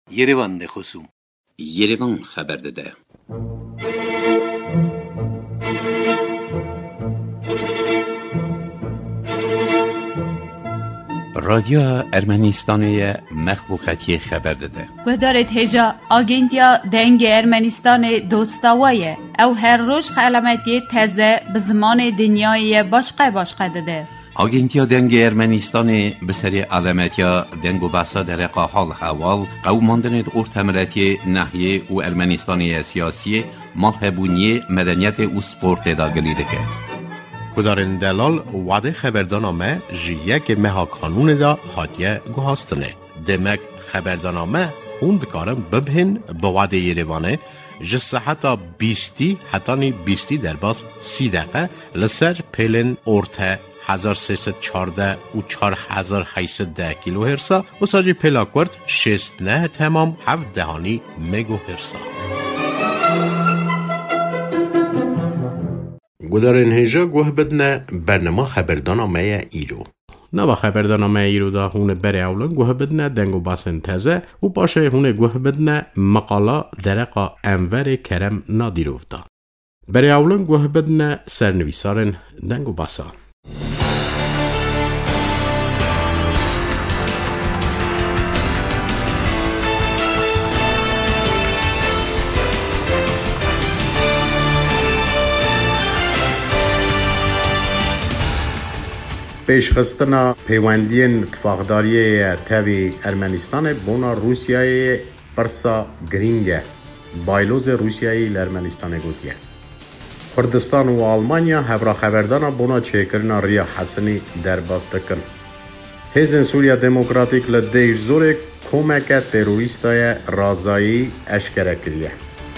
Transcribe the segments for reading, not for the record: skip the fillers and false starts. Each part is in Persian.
Yerevan de خصوم Yerevan خبر داده. رادیو ارمنستان مخلوقاتی خبر داده. و دارد هجا آگنتیا دنگ ارمنستان دوستاویه او هر روز علامتی تازه به زمان دنیای باشقه داده. آگنتیا دنگ ارمنستان به سری علامتیا دنگ و بحثا در حال حوال قوماندن ارتمرتی نحیه و ارمنستانی سیاسی مالهبونی مدنیت و سپورت داگلیده که کدارن دلال وعده خبردانامه جیه که مها قانون دا حاتیه گوهاستنه. دمک خبردانامه خوند کارم ببهن با وعده یریوانه جسه حتی 20 در باز 30 دقیقه لسر پیلن ارته 1314 و 4810 کیلو هرسا و ساجی پیلاکورد 69 تمام 7 دهانی مگو هرسا. گودارن هیجا گوه بدنه برنامه خبردانامه ایرو. نوا خبردانامه ایرو دا هونه بری اولن گوه بدنه دنگو باسن تازه و باشه هونه گوه بدنه مقاله درقا انور کرم نادیروف دا. بری اولن گوه بدنه سرنویسارن دنگو باسا. پیشخستنا پیوندین اتفاقداری تاوی ارمنستان بونا روسیای پرسا گرینگه بایلوز روسیای لارمنستان گوتیه. کردستان و آلمانیا هفرا خبردانا بونا چیکرنا ریا حسنی در باستکن. هیزن سوریا دموکراتیک لدیش زور کمک تروریستای رازایی اشکره کریه.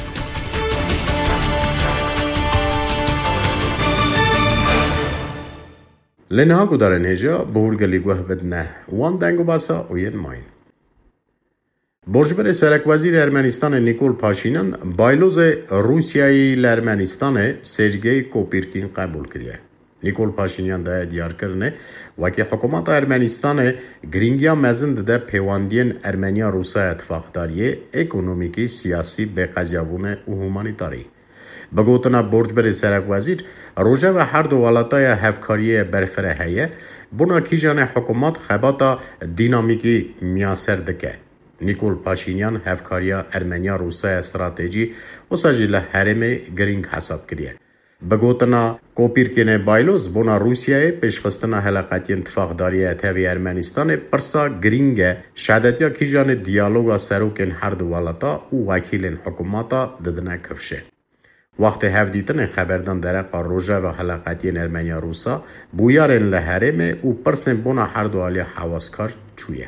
لنها گودارن هجا بورگلی گوه بدنه وان دنگو باسا اوین ماین. برجبر سرک وزیر ارمنستان نیکول پاشینان بایلوز روسیایی لارمنستان سرگی کوپیرکین قبول کریه. نیکول پاشینان ده دیار کرنه وکی حکومت ارمنستان گرینگیا مزند ده پیواندین ارمنیا روسا اتفاقداری اکونومیکی سیاسی به قضیابون و هومانیتاری. بگوتنا برجبر سرک وزیر روژه و هر دو ولاتای هفکاری برفره هیه بونا کیجان حکومت خباتا دینامیکی میاسر دکه. نیکول پاشینیان هفکاریا ارمنیا روسای استراتژی و ساجیل حرم گرینگ حساب کریه. بگوتنا کوپیرکین بایلوز بونا روسیای پیشخستنا حلقاتی اتفاقداری تاوی ارمنستان پرسا گرینگ شهادتیا کیجان دیالوگا سروکن هر دو ولاتا و وکیلین حکوماتا ددنه کفشه. وقت هفدیتن خبردان درقا روژه و حلقاتی ارمنیا روسا بویارن لحرم و پرسن بونا هر دو آلی حواسکار چویه.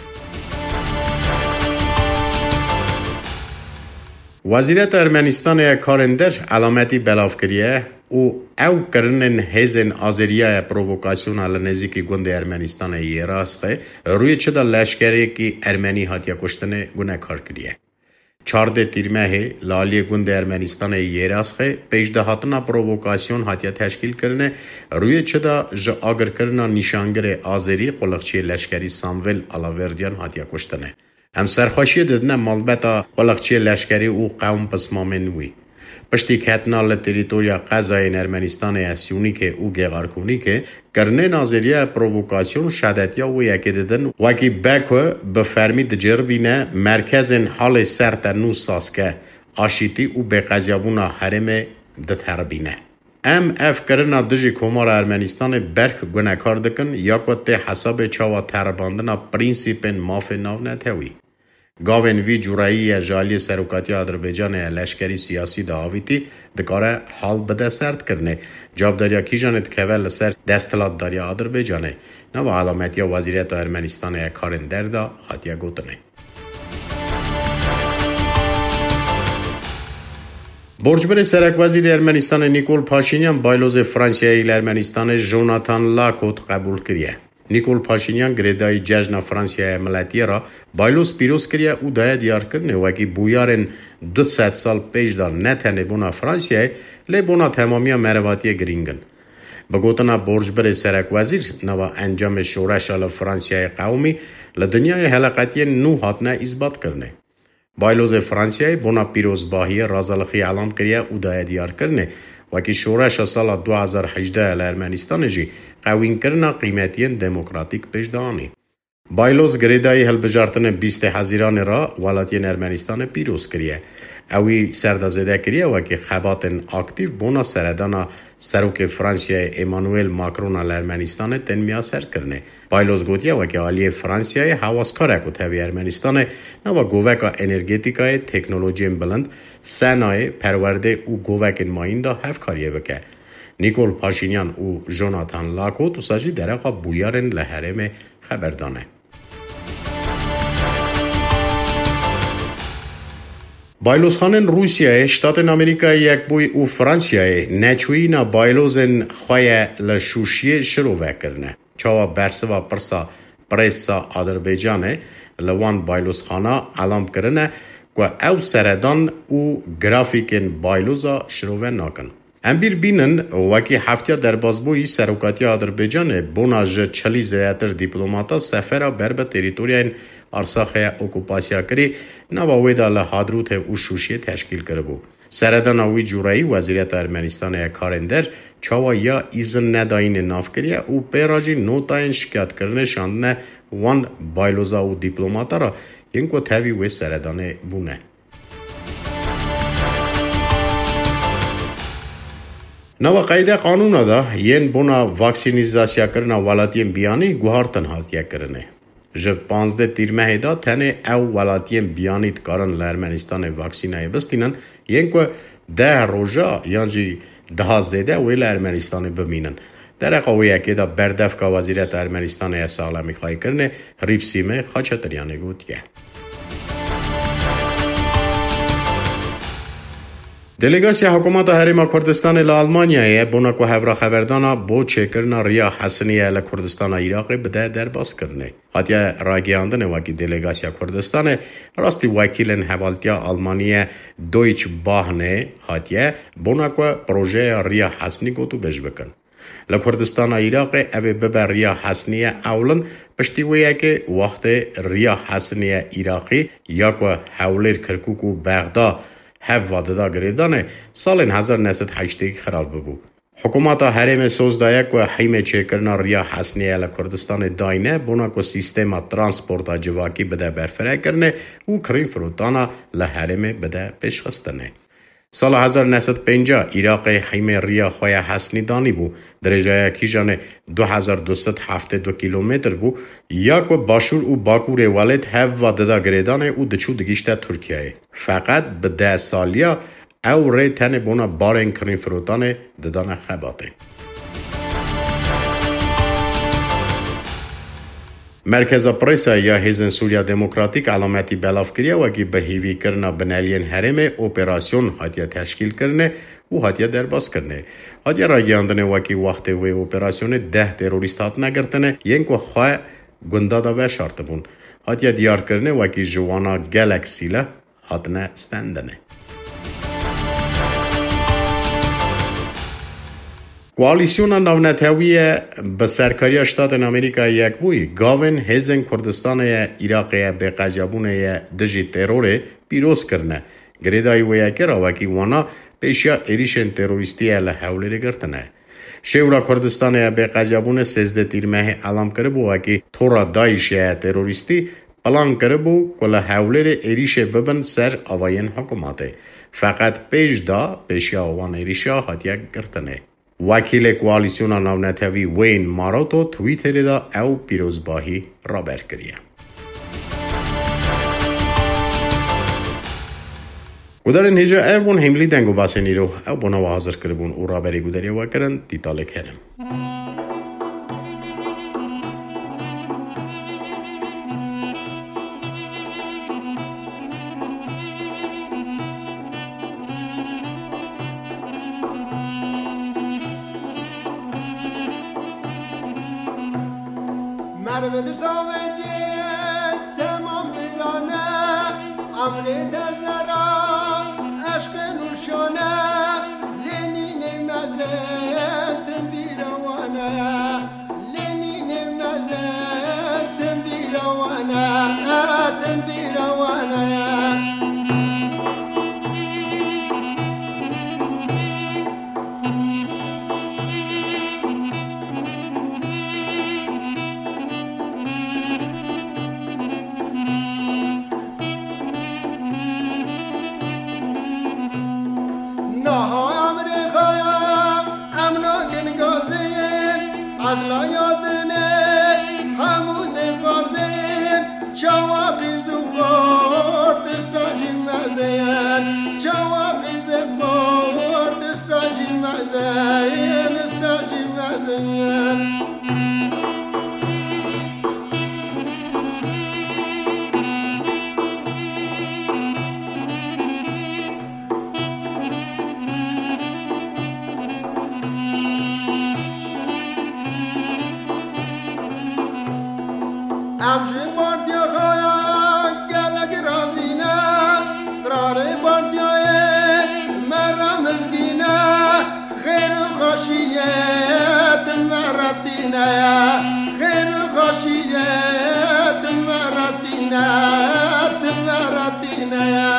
وزیرت ارمنستان کارندر علامتی بلاف کریه او کرنن هزن آزریای پرووکاسیون علنزی گوند ارمنستان ایراسخه روی چدا لشکری که ارمنی هاتیا کشتن گونه کار کریه. 14 تیرمه لالی گوند ارمنستان ایراسخه پیشدهاتنا پرووکاسیون هاتیا تشکیل کرنه روی چدا جا آگر کرنا نشانگر آزری قلقچی لشکری سامویل آلاوردیان هاتیا کشتنه. هم سرخوشی دادن مالبتا قلقچی لشکری او قوم پسمامنوی. پشتی کتنا لتریتوریا قضای ارمنستان اسیونی که او گیغارکونی که کرنه ناظریه پرووکاسیون شدتیا و یکی دادن وکی بکو بفرمی دجربینه مرکز حال سرطه نو ساسکه آشیتی او به قضیابونا حرم دتربینه. اف کرنا دجی کمار ارمنستان برک گناکار دکن یا کت حساب چاوا ترباندنا پرینسیپن ماف ناو نتوی. گاون وی جورایی جالی سروکاتی آذربایجان لشکری سیاسی داویتی دکاره حال بده سرد کرنه جابداریا کیجانت کول سر دستلات داریا آذربایجانه نو علامتی وزیریت ارمنستان کارندر دا خاطیا گوتنه. برجبر سرک وزیر ارمنستان نیکول پاشینیان بایلوز فرانسیایی ارمنستان جوناتان لاکوت قبول کریه. نیکول پاشینیان گریدای جشن فرانسیای ملتی را بایلوز پیروز کریه او دای دیار کرنه وکی بویارن 200 سال پیش دا نتنه بونا فرانسیای لی بونا تمامی مرواتی گرینگن. بگوتنا برجبر سرک وزیر نوا انجام شورش فرانسیای قومی لدنیای حلقاتی نو هاتنه اثبات کرنه. بایلوز فرانسیای بونا پیروزباهی رازالخی اعلام کریه و دای دیار کرنه وکی شورش سال 2018 لارمنستان جی قوین کرنا قیمتین دموکراتیک پشدانی. بایلوز گریدای هلبجارتن 20 حزیران را ولایتین ارمنستان پیروز کریه. اوی سردازده کریه وکی خباتن اکتیو بونا سردانا سروک فرانسیای ایمانوئل ماکرون لارمنستان تنمیا سر کرنه. بایلوز گوتیه وکی آلی فرانسیای حواسکاره کو تاوی ارمنستان نوا گووکا انرژیتیکای تکنولوژی بلند سنای پرورده او گووکن مایندا هفکاریه وکه. نیکول پاشینیان و جوناتان لاکو تو ساجی درقا بویارن لحرم خبردانه. بایلوزخانن روسیای شتاتن آمریکا یک بوی و فرانسیای نچوینا بایلوزن خواه لشوشی شروع وکرنه. چاوا برسوا پرسا پریسا آذربایجانه لوان بایلوزخانا علام کرنه که او سردان و گرافیکن بایلوزا شروع ناکن. امبیر بینن وکی هفتیا در بازبوی سروکاتی آذربایجان بوناج چلی زیادتر دیپلوماتا سفر بربه تریتوریین ارساخه اوکوپاسیا کری نواویدا لحادروت و شوشی تشکیل کرده. سردان اوی جورایی وزیرت ارمنستان کارندر چاوا یا ایزن نداین ناف کریه و پیراجی نوتاین شکایت کرنه شاندنه وان بایلوزا و دیپلوماتا را ینکو تاوی و سردان بونه. نوا قاعده قانون دا ین بونا واکسینیزاسیا کرنا ولاتیم بیانی گوهارتن هاتیا کرنه. جب 15 تیر ماه دا تنه او ولاتیم بیانیت کارن لارمنستان واکسینای بستینن ین که 10 روزا یعنی 10 زیده ویل ارمنستان بمینن. در قوی اکی دا بردف که وزیرت ارمنستان سالمی خواهی کرنه ریپسیمه خاچتریانه گوتیه. دلیگاسیا حکومت هریما کردستان لآلمانیای بونا که هفرا خبردانا بو چکرنا ریا حسنیه لکردستان عراقی بده در باز کرنه. حتیا راگیاندن وکی دلیگاسیا کردستان راستی وکیلن حوالتیا آلمانیه دویچ باهنه حتیا بونا که پروژه ریا حسنی گوتو بش بکن. لکردستان عراقی اوی ببر ریا حسنیه اولن پشتیویه که وقت ریا حسنیه عراقی یا که حولیر کرکوک و بغداد هف واددا گریدانه سال 1980 خراب ببو. حکومت حرم سوزدایه که حیمه چه کرنا ریا حسنیه لکردستان داینه بونا که سیستم ترانسپورت جواکی بده برفره کرنه و کرین فروتانا لحرم بده پیشخستنه. سال 1950 عراق حیمه ریا خواه حسنی دانی بو درجه کیجان 2272 کیلومتر بو یا که باشور و باکور والد هف و ددا گریدانه و دچو دگیشته ترکیه. فقط به 10 سالیا او ری تن بونا بارن کرین فروتانه ددان خباته. مرکز پریسا یا هیزن سوریا دموکراتیک علامتی بلاف کریه و که بهیوی کرنا بنالین حرم اپراسیون هاتیا تشکیل کرنه و هاتیا درباز کرنه. هاتیا را گیاندنه و که وقت و اپراسیون 10 تروریست هات نگرتنه ینکو خواه گندادا و شارت بون. هاتیا دیار کرنه و که جوانا گلکسیله هاتنه ستندنه. کواليسيون ناونتاوی به سرکاری شتات امریکا یک بوی گاون هزن کردستان عراق به قضیابون دژی ترور پیروز کرنه گریدای و یک راوکی وانا پیشیا ایریشن تروریستی ال حوله گرتنه شورا کردستان به قضیابون 13 تیر ماه اعلام کرده بو که تورا داعش تروریستی پلان کرده بو کل حوله ایریش ببن سر آواین حکومت فقط پیشیا وان ایریشا هاتیا گرتنه. وکیل کواليسيون ناونتاوی وین ماروتو توییتر دا او پیروزباهی را برکریه. گودارن هجا اون هملی دنگو باسنی رو او بنا و حاضر کربون او را بری گوداری و کرن دیتاله کرم. مرد صابدیت تمام بیرانه امرت زرا عشق نوشانه لنین مزت بیروانه لنین مزت بیروانه بیروانه امشی باردیا خوایا گلک رازینه قراره باردیای مرا مزگینه خیر و خوشیت مرتینه خیر و خوشیت مرتینه مرتینه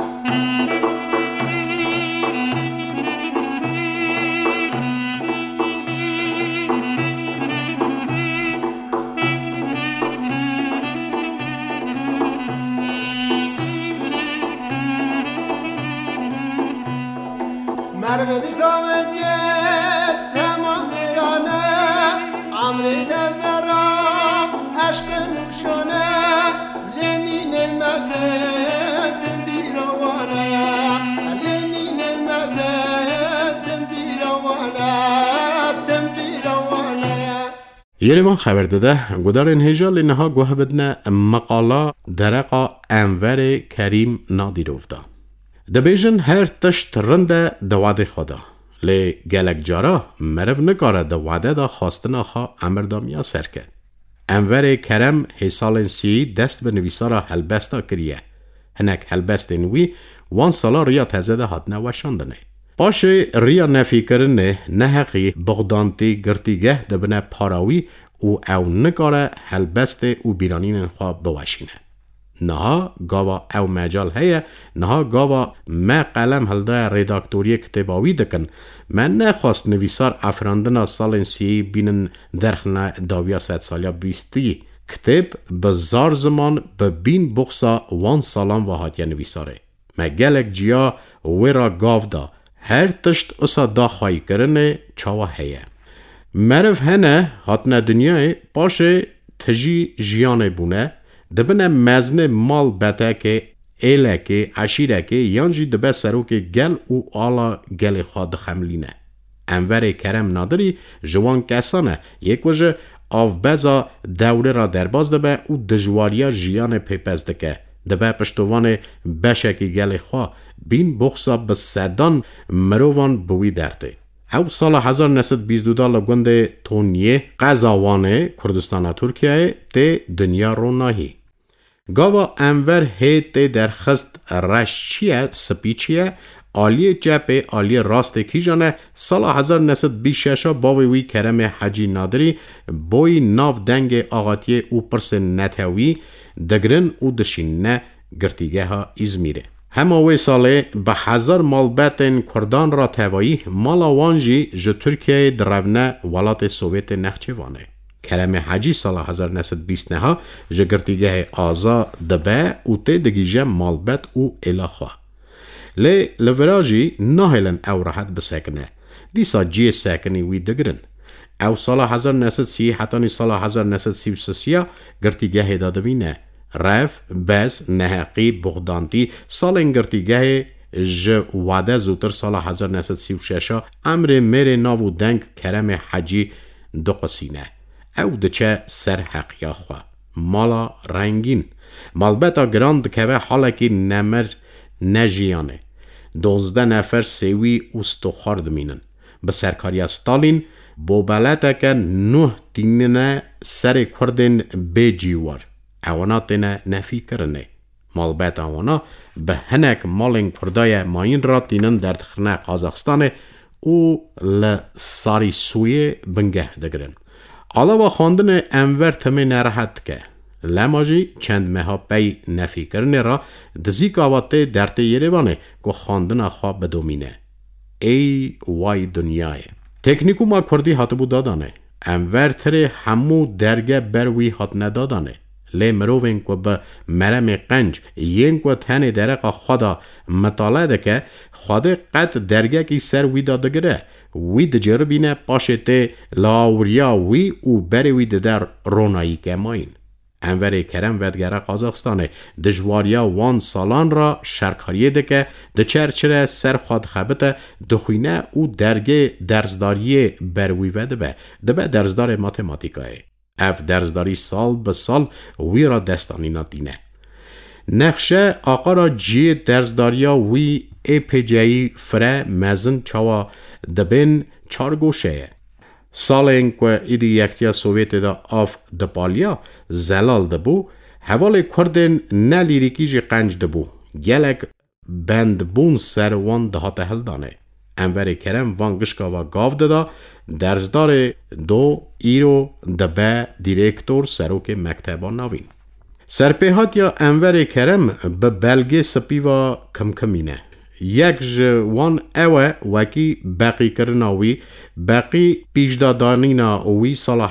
مرد سامدیه تمام میرانه عمری تزرا عشق نوشانه لنین مزد بیروانه لنین مزد بیروانه یریوان خبر داده گودار انهجال اینها گوه بدنه مقاله درقا انور کریم نادیروفده دبیجن هر تشت رنده دواده خدا لی گلک جارا مرف نکاره دواده دا خواستنا خوا امردامیا سرکه انور کرم حسال سی دست به نویسارا هلبستا کریه هنک هلبست نوی وان سالا ریا تزده هاتنه وشاندنه باشه ریا نفی کرنه نحقی بغدانتی گرتیگه دبنه پاراوی او نکاره هلبست او بیرانین خواه بوشینه نها گاوا او مجال هیا نها گاوا ما قلم هلده ریداکتوری کتاباوی دکن من نخواست نویسار افراندنا سال سی بینن درخنا داویا 100 سالیا بیستی کتاب بزار زمان به بین بخصا وان سالان و هاتیا نویساره ما گلک جیا ویرا گاو دا هر تشت اصا دا خواهی کرنه چاوا هیا مرف هنه هاتنا دنیای باشه تجی جیانه بونه دبنه مزن مال بته ایلکه عشیرکه یانجی دبه سروک گل او آلا گل خواد خملینه انور کرم نادری جوان کسانه یک وجه آفبزا دوره را درباز دبه او دجواریا جیان پیپز دکه دبه پشتوان بشکی گل خواه بین بخصا بسدان مروان بوی درده او سال 1922 لگوند تونیه قزاوانه کردستان ترکیه ته دنیا رو ناهی گاوا انور هیت درخست رشچیه سپیچیه آلی جبه آلی راست کیجانه سال 1926 باوی کرم حجی نادری بوی ناف دنگ آغاتی او پرس نتوی دگرن او دشینه گرتیگه ها ازمیره همه ساله به 1000 مالبتن کردان را توایی مالا وانجی جو ترکیه درونه ولات سوویت نخچوانه کرم حجی سال 1920 ها جو گرتیگه آزا دبه او ته دگیجه مالبت او الاخوا لی لوراجی نهلن او راحت بسکنه دیسا جی سکنی وی دگرن او سال 1930 حتی سال 1933 گرتیگه دادبینه رف بس نهقی بغدانتی سال انگرتیگه ج وعده زودتر سال 1936 امر میر ناو دنگ کرم حجی دو قسینه او دچه سر حقیا خواه مالا رنگین مالبتا گراند که حالکی نمر نجیانه 12 نفر سوی استخارد مینن به سرکاری ستالین بوبلتا که 9 تیننه سر کردن به جیوار اوانا تینه نفی کرنه مالبت اوانا به هنک مالین کردای ماین را تینن در تخنه قازاقستانه او لساری سوی بنگه دگرن علاوه خواندن انور تمه نراحت که لماجی چند مها پی نفی کرنه را دزیک آواته درته یریوانه که خواندن خواه بدومینه ای وای دنیای تکنیکو ما کردی هاتبو دادانه انور تره همو درگه بروی هات ندادانه لی مروین که به مرم قنج ین که تنه درقا خدا مطالعه ده که خدا قد درگه کی سر وی دادگره وی دجربینه پاشه ته لاوریا وی او بری وی در رونایی که ماین انور کرم ودگره قازاقستانه دجواریا وان سالان را شرکاریه ده که ده چرچره سر خود خبته دخوینه او درگه درزداریه بروی وده به ده به درزدار ماتماتیکای اف درزداری سال به سال وی را دستانی ندینه نقشه آقا را جی درزداریا وی ای پی جایی فره مزن چاوا دبین چار گوشه سالین که ایدی یکتیا سوویت دا آف دپالیا زلال دبو حوال کردن نلیریکی جی قنج دبو گلک بند بون سر وان دهات هلدانه انور کرم وان گشکا و گاو دادا درزدار دو ایرو دبه دیرکتور سروک مکتبا ناوین سرپیهات یا انور کرم به بلگه سپی و کم کمینه یک جوان اوه وکی باقی کرناوی باقی پیشدادانینا اوی سال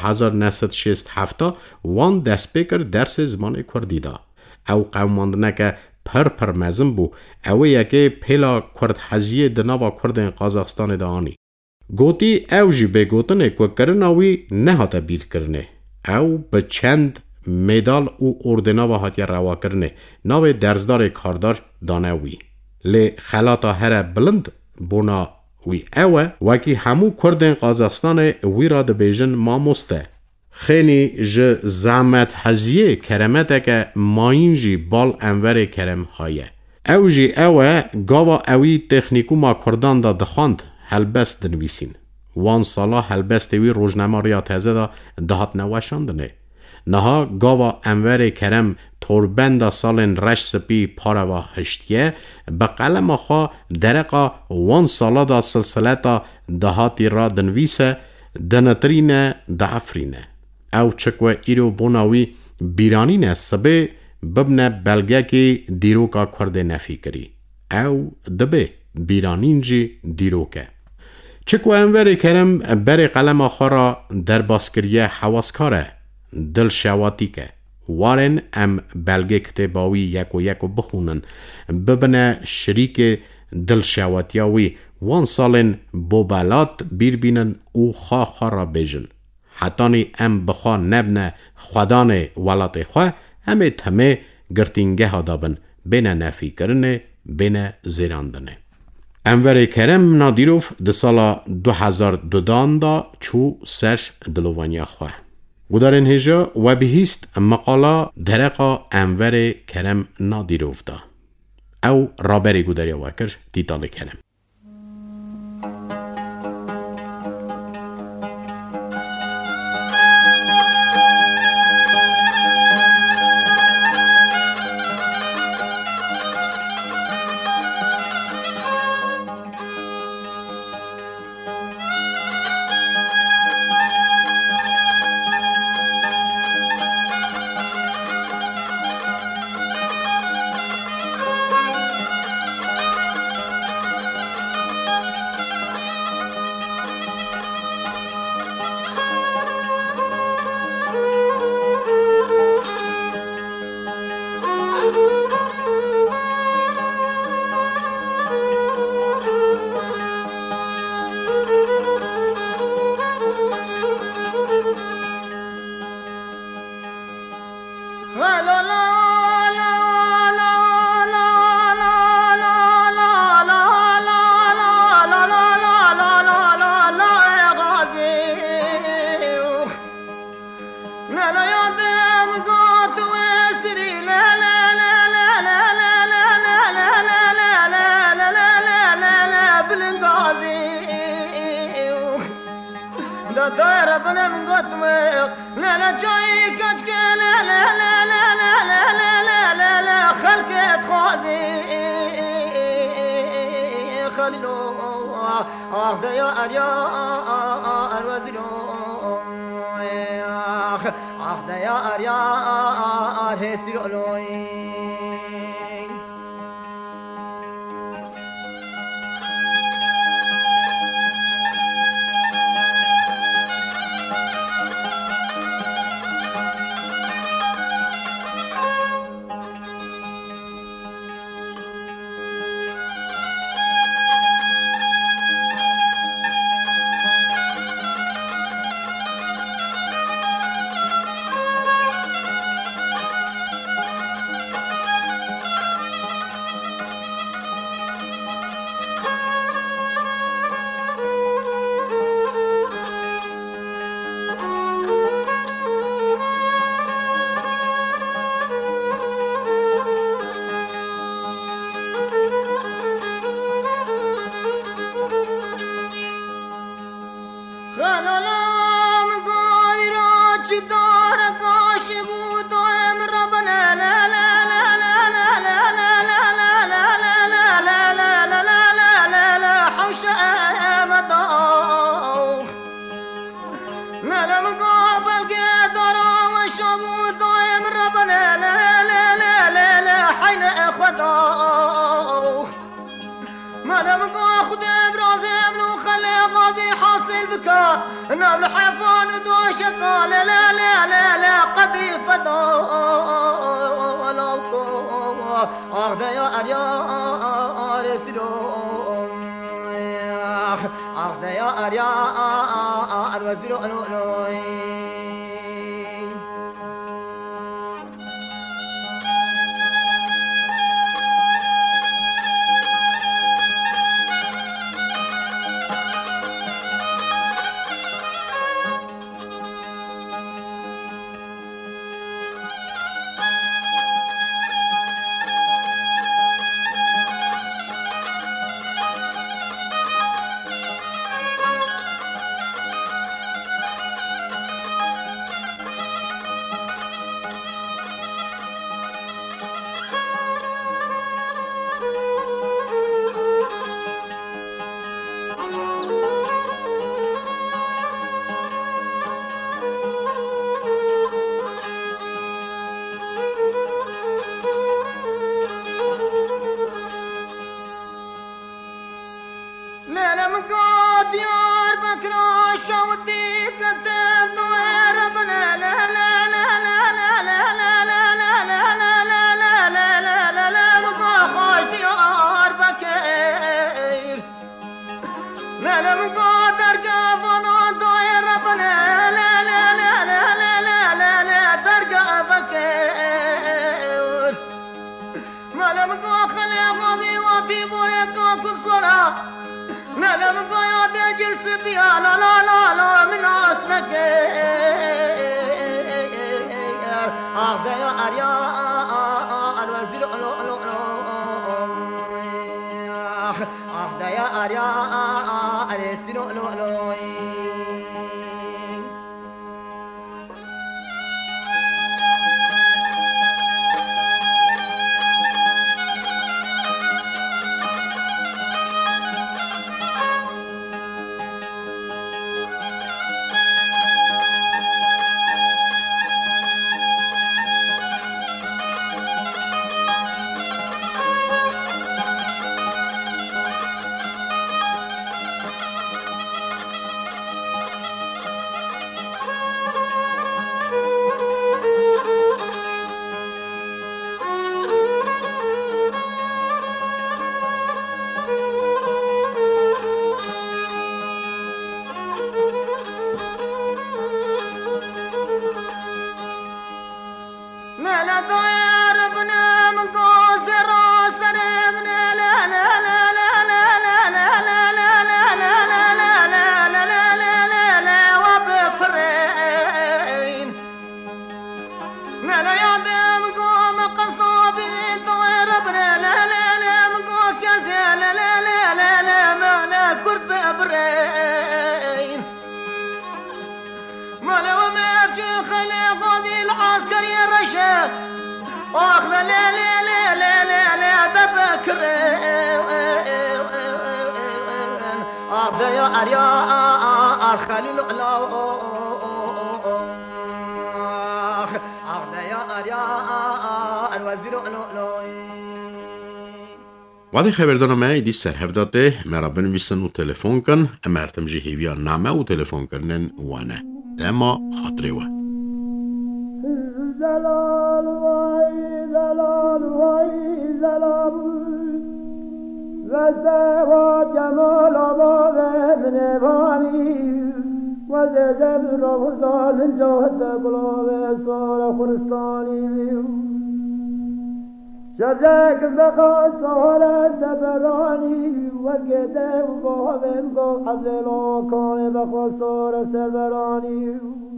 1967 وان دست بکر درس زمان کردی دا او قوماندنه که پر مزم بو اوه یکی پیلا کرد حزیه دناوا کردن قازاقستان دا آنی گوتی او جی بگوتنه که کرناوی نهاتا بیر کرنه او به چند مدال او اردناوا هاتی روا کرنه ناو درزدار کاردار دانوی لی خلاتا هر بلند بونا وی اوه وکی همو کردن قازاقستان وی را دبیجن ماموسته خیلی زحمت هزیه کرمته که ماین جی بال انور کرم هایه او جی اوه گاوا اوی تکنیکو ما کردان دا دخاند هلبست دنویسین وان سالا هلبست وی روزنامه ریا تازه دا دهات نوشاندنه نها گاوا انور کرم توربند سالن رش سپی پارا و هشتیه به قلم خواه درقا وان سالا دا سلسلتا دهاتی را دنویسه دنترینه دعفرینه او چکوه ایرو بوناوی بیرانینه سبه ببنه بلگه که دیروکا کرده نفی کری او دبه بیرانین جی دیروکه چکوه انور کرم بر قلم خواه را در باسکریه حواسکاره دل شواتی که وارن ام بلگه کتباوی یکو بخونن ببنه شریک دل شواتیاوی وان سالن بوبالات بیر بینن او خواه را بیجن حتانی ام بخوا نبنه خودان ولات خواه همه تمه گرتینگه ها دابن بینه نفی کرنه بینه زیراندنه انور کرم نادیروف ده سالا 2002 دا چو سرش دلوانیا خواه گودارن هجا و بهیست مقالا درقا انور کرم نادیروف دا او رابری گوداریا وکر دیتال کرم دايره بلا من قطمق لا لا جاي كشك لا لا لا لا لا لا لا لا لا لا خلقت خاذي خليلو اخ يا اريا الوزيرو اخ يا اريا هستيرو نام حيفان دوش قال لا لا لا لا قذيفة أخذ يا أريا رسلون أخذ يا أريا رسلون وادي خبردارم ایدی سر هفداده مرا بنویسن و تلفن کن امرتم جهیویا نامه و تلفن کرنن وانه دما خاطره و زلال وای زلال وای زلال و جمال آباد من بانی و زجب روزال جهد گلاب سال خرستانی شرک بخوا سهر سبرانی و گده و باهم گو عزلو کان بخوا سهر سبرانی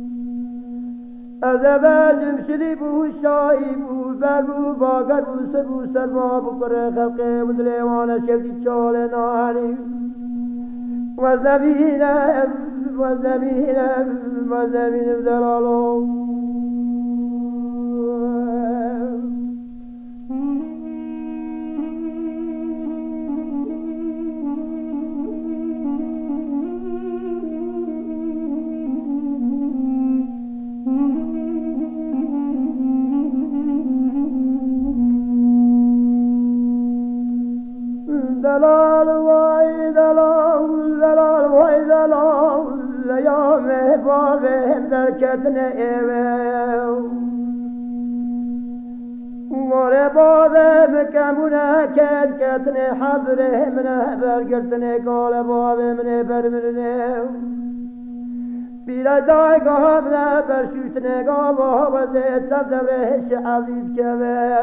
از بجم شدی بو شایی بو بر بو باگر بو سر بو سر ما بو پر خلق مدلیوان شفتی چال نانی و زمینم و زمینم و زمینم دلالو دلال وای دلال دلال وای دلال بابهم در کتن ایوه واره بابهم کمونه کتن حضره منه برگرتنه کال بابهم برمرنه بیره دایگاه منه برشوتنه گاه وزه صدرهش عزیز که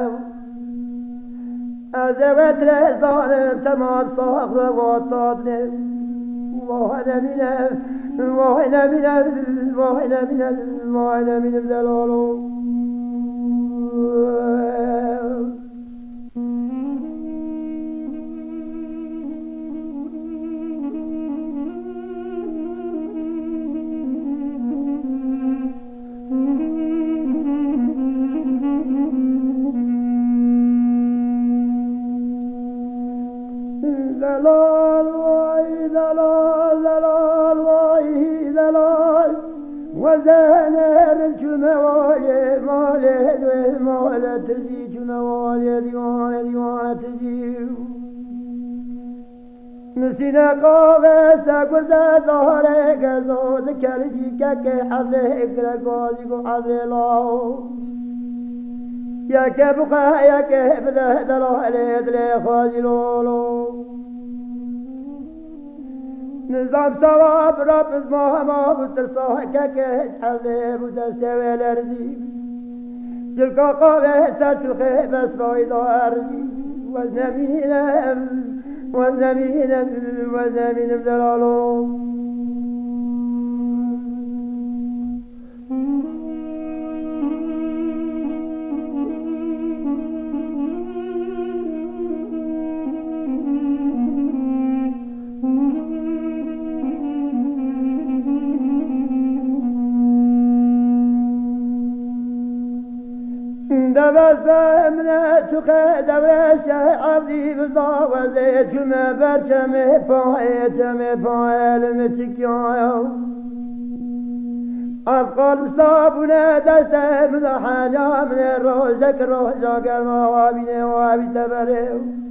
از وطر ظالم تمام صاغر واتادنه واه نمینه واه نمینه واه نمینه واه نمینه دلالو دلال وای دلال دلال وای دلال وزنر چموال مال دو مال تزی چموال دیوان تزی نسینا قاوه سگرد داره گزود کردی که حضه اکر گازی کو حضه لاو یا که بقا یا که بده دلال دل خازی لولو نظام ثواب رب ما بترصاح كك حلي بتسوي الارضي تلك قوه تشخ بس بايد ارضي والزمين بدلالو دبستمنا تخ دبش عبدي بضاوزه جمع برچم پای المتکیایا افقال صابونه دستم حاجا من روزك روزا گرما وابی تبره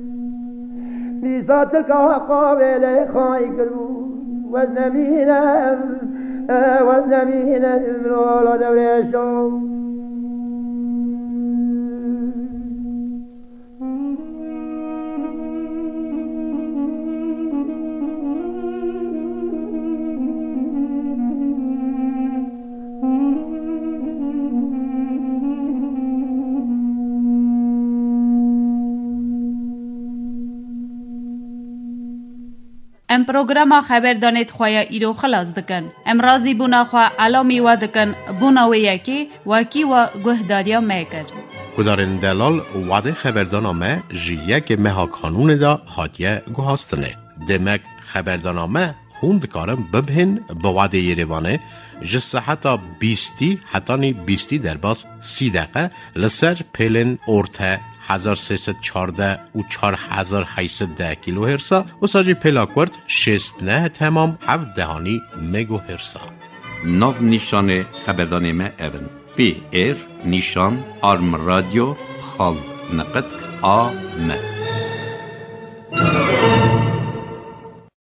نیسات الکا قابل خواهی کرو والنمین رولا دورشو ام پروگراما خبر دانید خواه ایرو خلاص دکن. ام رازی بونا خواه علامی و دکن بونا و یکی وکی و گهداریا میکر. کدارن دلال وعده خبردانامه جیه مها کانون دا هاتیه گوهاستنه. دمک خبردانامه خوند کارم ببهن با وعده یروانه جسه حتی 20 حتی 20 در باز 30 دقیقه لسر پیلن ارته 1314 و 4810 کیلوهرتز و ساجی پلاکورد 69 تمام 7 دهانی مگاهرتز. ناو نیشان خبردان ما اون پی ایر نیشان آرم رادیو خال نقد آ م